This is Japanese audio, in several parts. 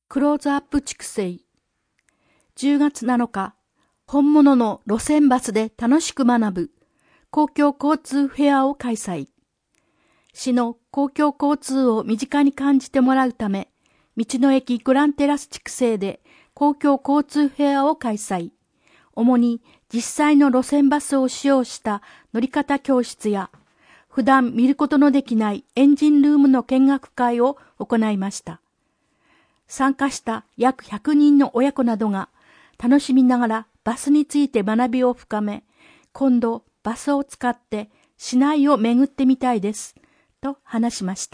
クローズアップ畜生。10月7日、本物の路線バスで楽しく学ぶ公共交通フェアを開催。市の公共交通を身近に感じてもらうため、道の駅グランテラス畜生で公共交通フェアを開催。主に実際の路線バスを使用した乗り方教室や、普段見ることのできないエンジンルームの見学会を行いました。参加した約100人の親子などが楽しみながらバスについて学びを深め、今度バスを使って市内を巡ってみたいです、と話しました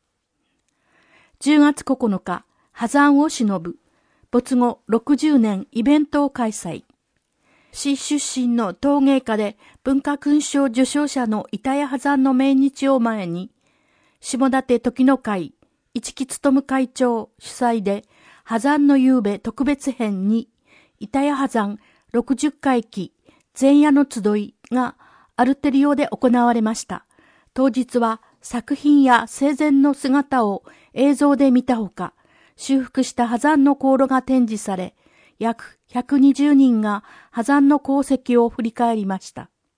。10月9日、波山を偲ぶ没後60年イベントを開催。市出身の陶芸家で文化勲章受章者の板谷波山の命日を前に、下館時の会、市木勉会長主催で、波山の夕べ特別編に、板谷波山60回忌前夜の集いがアルテリオで行われました。当日は作品や生前の姿を映像で見たほか、修復した波山の香炉が展示され、約120人が波山の功績を振り返りました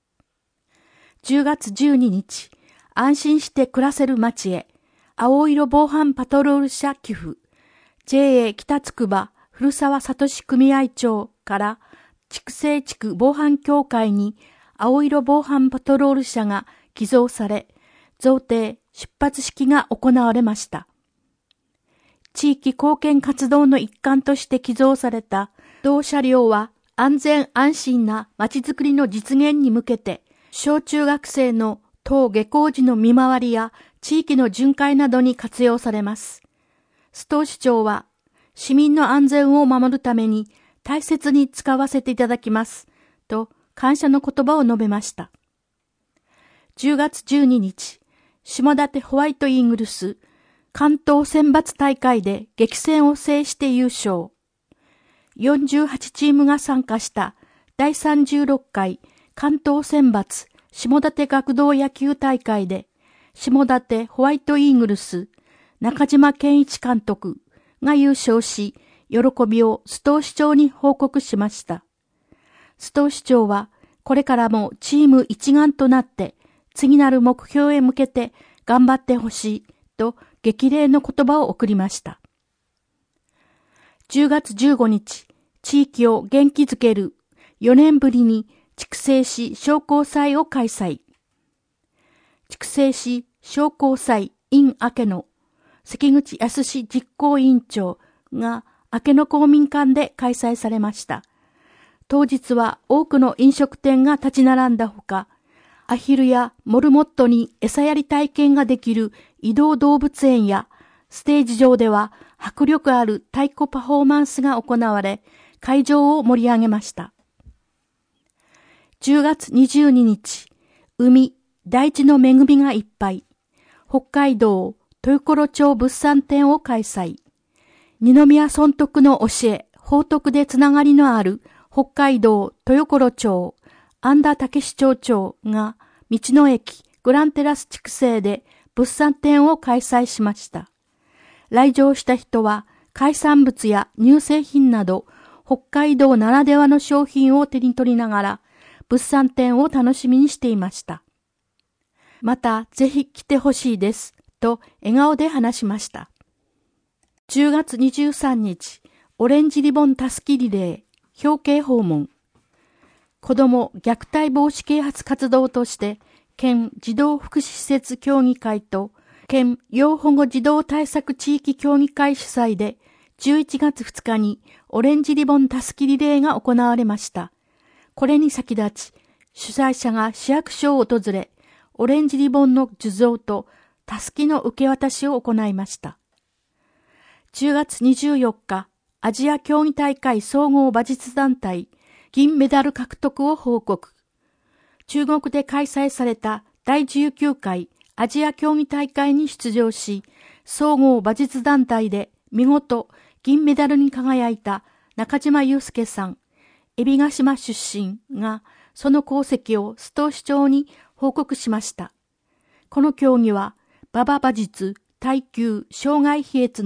。10月12日、安心して暮らせる街へ、青色防犯パトロール車寄付、JA 北つくば古澤聡組合長から畜生地区防犯協会に青色防犯パトロール車が寄贈され、贈呈出発式が行われました。地域貢献活動の一環として寄贈された同車両は安全安心な街づくりの実現に向けて、小中学生の登下校時の見回りや地域の巡回などに活用されます。須藤市長は、市民の安全を守るために大切に使わせていただきます、と感謝の言葉を述べました。10月12日、下館ホワイトイーグルス関東選抜大会で激戦を制して優勝。48チームが参加した第36回関東選抜下館学童野球大会で、下館ホワイトイーグルス中島健一監督が優勝し、喜びを須藤市長に報告しました。須藤市長は、これからもチーム一丸となって次なる目標へ向けて頑張ってほしいと激励の言葉を送りました。10月15日、地域を元気づける4年ぶりに筑西市商工祭を開催。筑西市商工祭 in 明野関口康実行委員長が明野公民館で開催されました。当日は多くの飲食店が立ち並んだほか、アヒルやモルモットに餌やり体験ができる移動動物園や、ステージ上では迫力ある太鼓パフォーマンスが行われ、会場を盛り上げました。10月22日、海、大地の恵みがいっぱい、北海道豊頃町物産展を開催。二宮尊徳の教え、宝徳でつながりのある北海道豊頃町、安田武史町長が道の駅グランテラス畜生で物産展を開催しました。来場した人は海産物や乳製品など北海道ならではの商品を手に取りながら物産展を楽しみにしていました。またぜひ来てほしいですと笑顔で話しました。10月23日、オレンジリボンたすきリレー、表敬訪問。子ども虐待防止啓発活動として、県児童福祉施設協議会と県要保護児童対策地域協議会主催で、11月2日にオレンジリボンたすきリレーが行われました。これに先立ち、主催者が市役所を訪れ、オレンジリボンの受贈とたすきの受け渡しを行いました。10月24日、アジア競技大会総合馬術団体銀メダル獲得を報告。中国で開催された第19回アジア競技大会に出場し、総合馬術団体で見事銀メダルに輝いた中島祐介さん、海老ヶ島出身がその功績を須藤市長に報告しました。この競技は馬場馬術、耐久、障害飛越の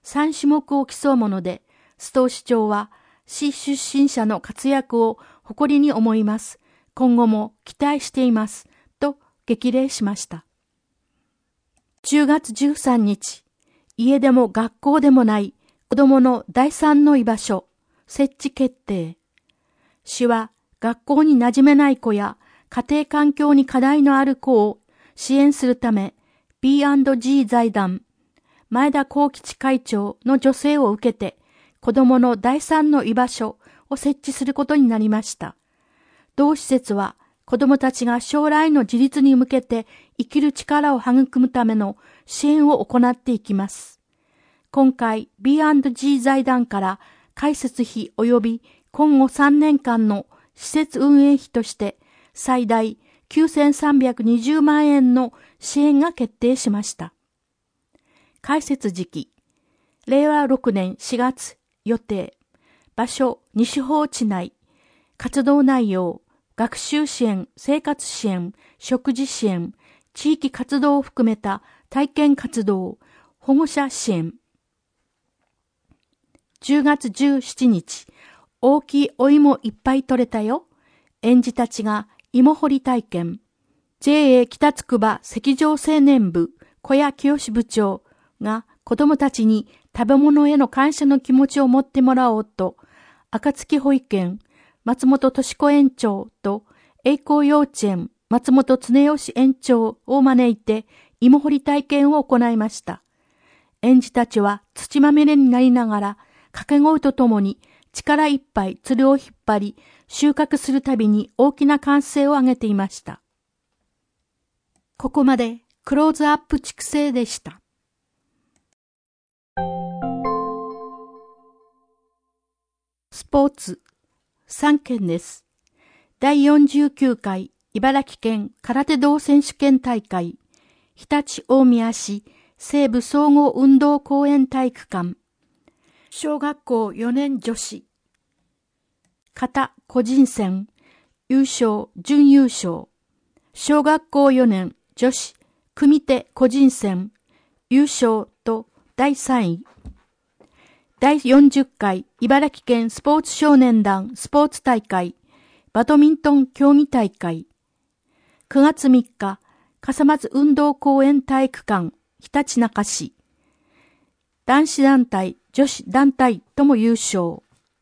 3種目を競うもので、須藤市長は市出身者の活躍を誇りに思います。今後も期待しています。と激励しました。10月13日、家でも学校でもない子供の第三の居場所、設置決定。市は学校に馴染めない子や家庭環境に課題のある子を支援するため、B&G 財団、前田幸吉会長の助成を受けて、子供の第三の居場所を設置することになりました。同施設は子供たちが将来の自立に向けて生きる力を育むための支援を行っていきます。今回 B&G 財団から開設費及び今後3年間の施設運営費として最大9320万円の支援が決定しました。開設時期、令和6年4月予定、場所西宝地内、活動内容、学習支援、生活支援、食事支援、地域活動を含めた体験活動、保護者支援。10月17日、大きいお芋いっぱい取れたよ。園児たちが芋掘り体験。JA 北つくば赤城青年部小谷清部長が子供たちに食べ物への感謝の気持ちを持ってもらおうと、暁保育園、松本敏子園長と栄光幼稚園、松本恒義園長を招いて芋掘り体験を行いました。園児たちは土まみれになりながら掛け声とともに力いっぱいつるを引っ張り収穫するたびに大きな歓声を上げていました。ここまでクローズアップ畜生でした。スポーツ3件です。第49回茨城県空手道選手権大会、常陸大宮市西部総合運動公園体育館、小学校4年女子、形個人戦、優勝、準優勝、小学校4年女子、組手個人戦、優勝と第3位。第40回茨城県スポーツ少年団スポーツ大会、バドミントン競技大会。9月3日、笠松運動公園体育館、ひたちなか市。男子団体、女子団体とも優勝。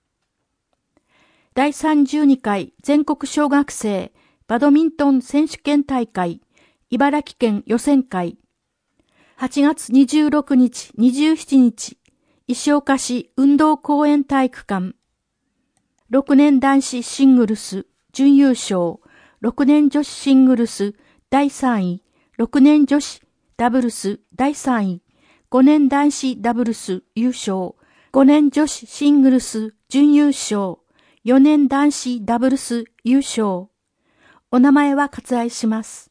第32回全国小学生バドミントン選手権大会、茨城県予選会。8月26日、27日、石岡市運動公園体育館。6年男子シングルス準優勝、6年女子シングルス第3位、6年女子ダブルス第3位、5年男子ダブルス優勝、5年女子シングルス準優勝、4年男子ダブルス優勝。お名前は割愛します。